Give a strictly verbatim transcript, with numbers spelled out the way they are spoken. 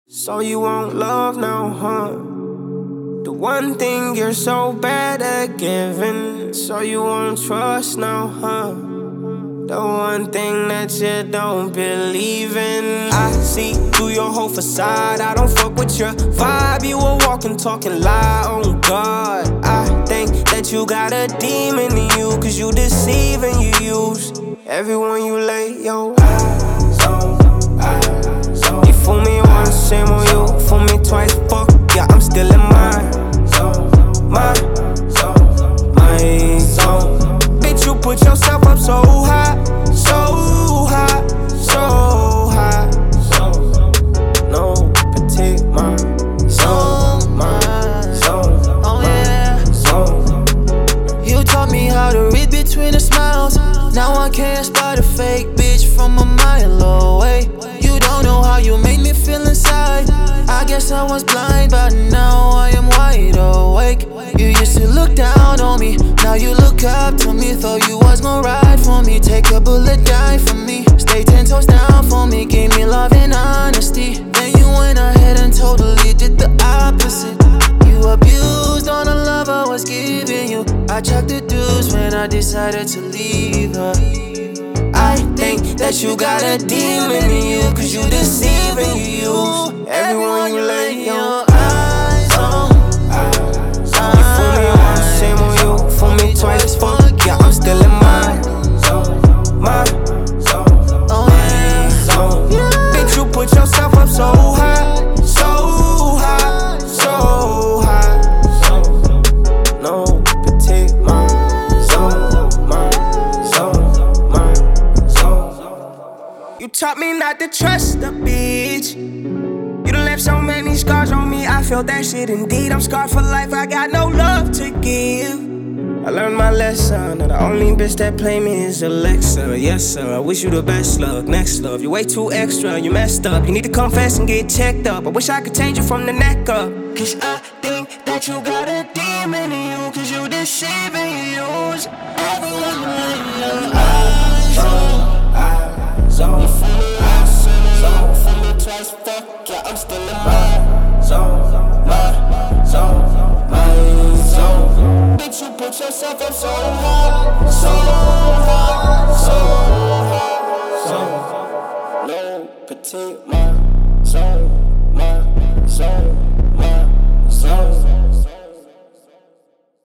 So you want love now, huh? The one thing you're so bad at giving. So you want trust now, huh? The one thing that you don't believe in. I see through your whole facade. I don't fuck with your vibe. You a walking, talking lie, on God. I think that you got a demon in you, cause you deceive and you use everyone you lay your eyes on, eyes on. You fool me once, shame on you. Fool me twice, fuck, yeah, I'm still in my zone, my zone, my zone. Bitch, you put yourself up so high, so high, so high. No, petite, my zone, my zone, oh yeah, zone. You taught me how to read between the smiles. Now I can't spot a fake bitch from a mile away. You don't know how you made me feel inside. I guess I was blind, but now I am wide awake. You used to look down on me, now you look up to me. Thought you was gonna ride for me, take a bullet, die for me. Stay ten toes down for me, gave me love and honesty. Then you went ahead and totally did the opposite. You abused on the love I was giving you. I checked the dues when I decided to leave her. I think that you got a demon in you, cause you deceive and you use everyone you lay your eyes on. You fool me once, shame on you. Fool me twice, fuck, yeah, I'm still in my zone, my zone, Oh yeah, zone. Bitch, you put yourself up so high, so high, so high. No, petite, my zone, my zone, my zone. You taught me not to trust a bitch. You done left so many scars on me, I feel that shit indeed. I'm scarred for life, I got no love to give. I learned my lesson, and the only bitch that play me is Alexa. Yes sir, I wish you the best luck, next love. You're way too extra, you messed up. You need to confess and get checked up. I wish I could change you from the neck up. Cause I think that you got a demon in you, cause you deceive and you use everyone in your eyes on, eyes on. You fool me once, zone, fool me twice, fuck, yeah, I'm still in my zone, my zone, my zone. Bitch, you put yourself up so